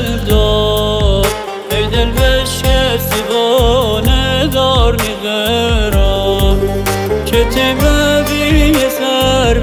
دل دار ای دل بشکستی و ندار نگرا که تی ببی سر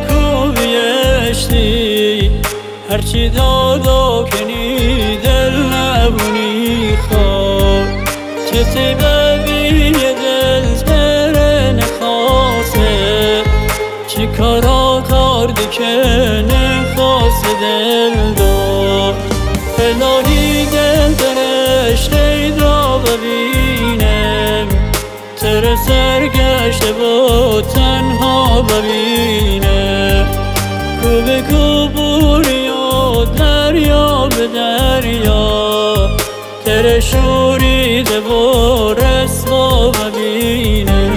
بکوبیشتی هرچی دادا کنی دل نبونی خواب که تی ببی دل تره نخواسته چی کارا کردی که نخواسته دل دار الهی دل درشت ایدا ببینم تر سرگشته با تنها ببینم کو به کو بوری و دریا به دریا تر شوریده و رسوا ببینم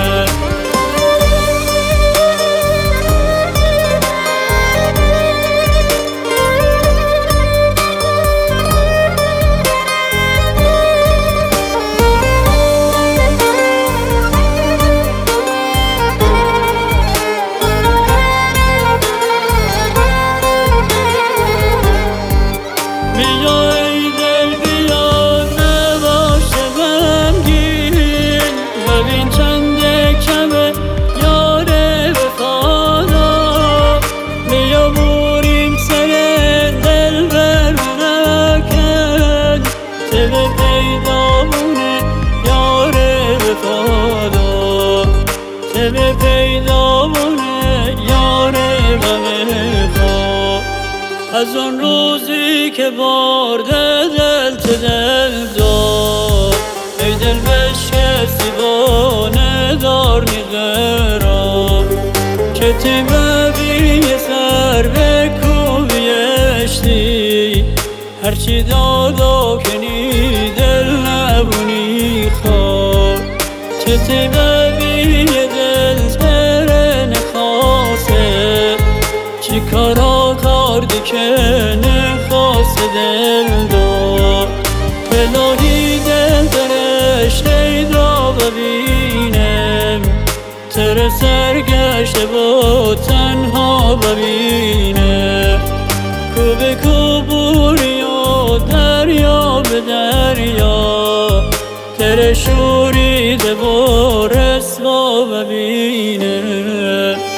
بیا ای دل بیا نباش غمگین ببین چند کمه یار وفادار بیا بریم سر دل بر نکن تب پیدا مونه یار وفادار تب پیدا مونه یار وفادار از اون روزی که برده دل تو دل دار ای دل بشکستی و ندار نگرا که تی ببی سر بکوبیشتی هرچی دادا کنی دل نبونی خواب که تی ببی دل تره نخواسته چی کارا کردی که نخواست دل دار الهی دل درشت ایدا ببینم تر سرگشته با تنها ببینم کو به کو بوری و دریا به دریا تر شوریده و رسوا ببینم